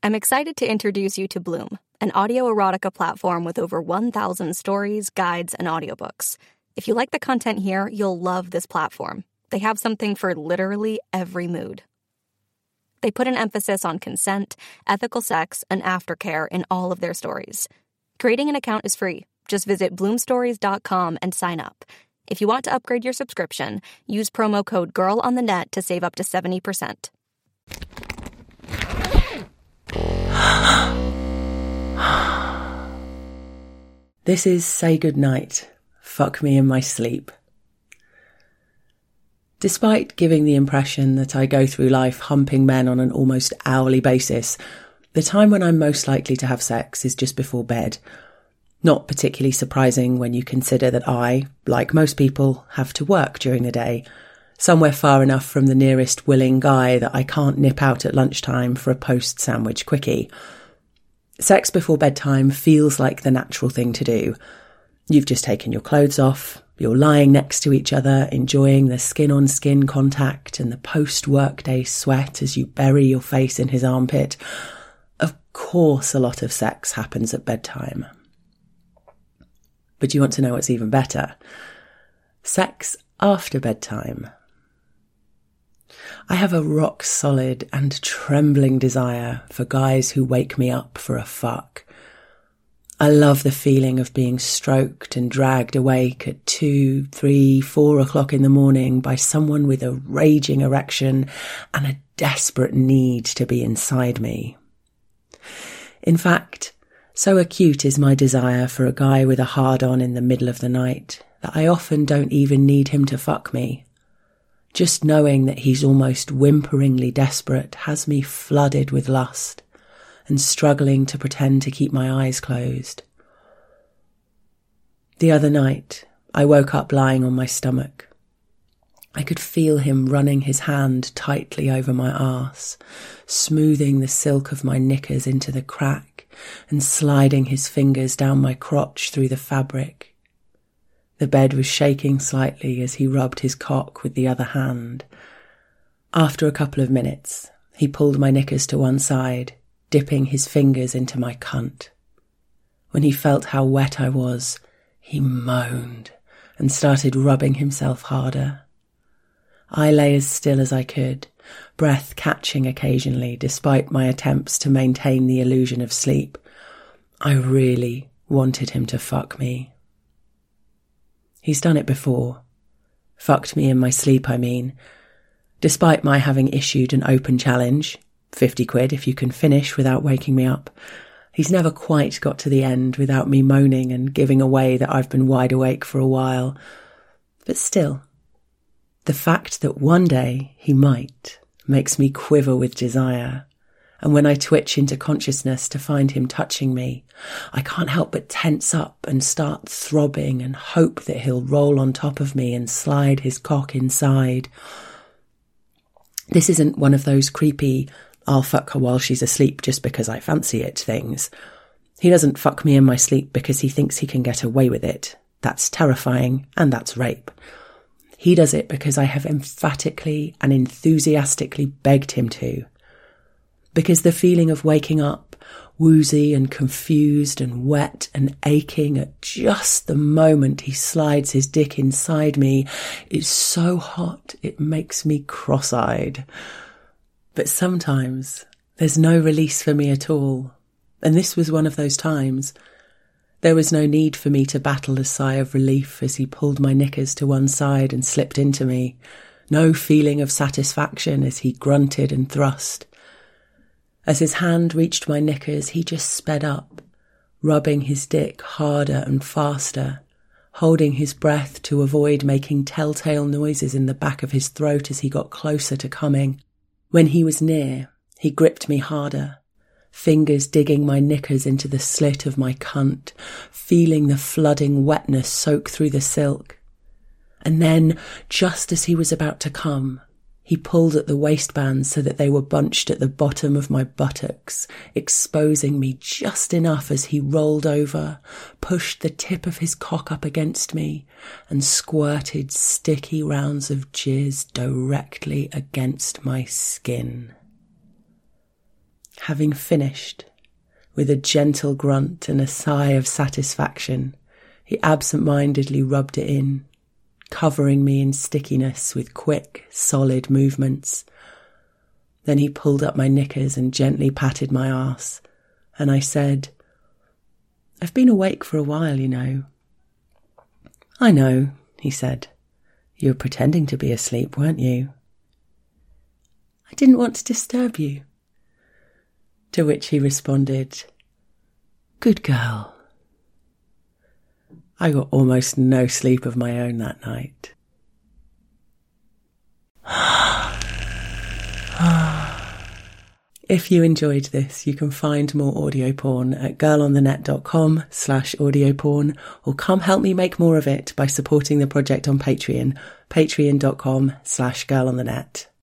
I'm excited to introduce you to Bloom, an audio erotica platform with over 1,000 stories, guides, and audiobooks. If you like the content here, you'll love this platform. They have something for literally every mood. They put an emphasis on consent, ethical sex, and aftercare in all of their stories. Creating an account is free. Just visit bloomstories.com and sign up. If you want to upgrade your subscription, use promo code GIRLONTHENET to save up to 70%. This is Say Goodnight, Fuck Me in My Sleep. Despite giving the impression that I go through life humping men on an almost hourly basis, the time when I'm most likely to have sex is just before bed. Not particularly surprising when you consider that I, like most people, have to work during the day, somewhere far enough from the nearest willing guy that I can't nip out at lunchtime for a post-sandwich quickie. Sex before bedtime feels like the natural thing to do. You've just taken your clothes off, you're lying next to each other, enjoying the skin-on-skin contact and the post-workday sweat as you bury your face in his armpit. Of course a lot of sex happens at bedtime. But you want to know what's even better? Sex after bedtime. I have a rock-solid and trembling desire for guys who wake me up for a fuck. I love the feeling of being stroked and dragged awake at 2, 3, 4 o'clock in the morning by someone with a raging erection and a desperate need to be inside me. In fact, so acute is my desire for a guy with a hard-on in the middle of the night that I often don't even need him to fuck me. Just knowing that he's almost whimperingly desperate has me flooded with lust and struggling to pretend to keep my eyes closed. The other night, I woke up lying on my stomach. I could feel him running his hand tightly over my arse, smoothing the silk of my knickers into the crack and sliding his fingers down my crotch through the fabric. The bed was shaking slightly as he rubbed his cock with the other hand. After a couple of minutes, he pulled my knickers to one side, dipping his fingers into my cunt. When he felt how wet I was, he moaned and started rubbing himself harder. I lay as still as I could, breath catching occasionally despite my attempts to maintain the illusion of sleep. I really wanted him to fuck me. He's done it before. Fucked me in my sleep, I mean. Despite my having issued an open challenge, 50 quid if you can finish without waking me up, he's never quite got to the end without me moaning and giving away that I've been wide awake for a while. But still, the fact that one day he might makes me quiver with desire. And when I twitch into consciousness to find him touching me, I can't help but tense up and start throbbing and hope that he'll roll on top of me and slide his cock inside. This isn't one of those creepy, I'll fuck her while she's asleep just because I fancy it things. He doesn't fuck me in my sleep because he thinks he can get away with it. That's terrifying and that's rape. He does it because I have emphatically and enthusiastically begged him to. Because the feeling of waking up, woozy and confused and wet and aching at just the moment he slides his dick inside me is so hot it makes me cross-eyed. But sometimes there's no release for me at all, and this was one of those times. There was no need for me to battle a sigh of relief as he pulled my knickers to one side and slipped into me. No feeling of satisfaction as he grunted and thrust. As his hand reached my knickers, he just sped up, rubbing his dick harder and faster, holding his breath to avoid making telltale noises in the back of his throat as he got closer to coming. When he was near, he gripped me harder, fingers digging my knickers into the slit of my cunt, feeling the flooding wetness soak through the silk. And then, just as he was about to come, he pulled at the waistbands so that they were bunched at the bottom of my buttocks, exposing me just enough as he rolled over, pushed the tip of his cock up against me, and squirted sticky rounds of jizz directly against my skin. Having finished, with a gentle grunt and a sigh of satisfaction, he absent-mindedly rubbed it in, covering me in stickiness with quick, solid movements. Then he pulled up my knickers and gently patted my arse, and I said, "I've been awake for a while, you know." "I know," he said. "You were pretending to be asleep, weren't you?" "I didn't want to disturb you." To which he responded, "Good girl." I got almost no sleep of my own that night. If you enjoyed this, you can find more audio porn at girlonthenet.com/audioporn, or come help me make more of it by supporting the project on Patreon, patreon.com/girlonthenet.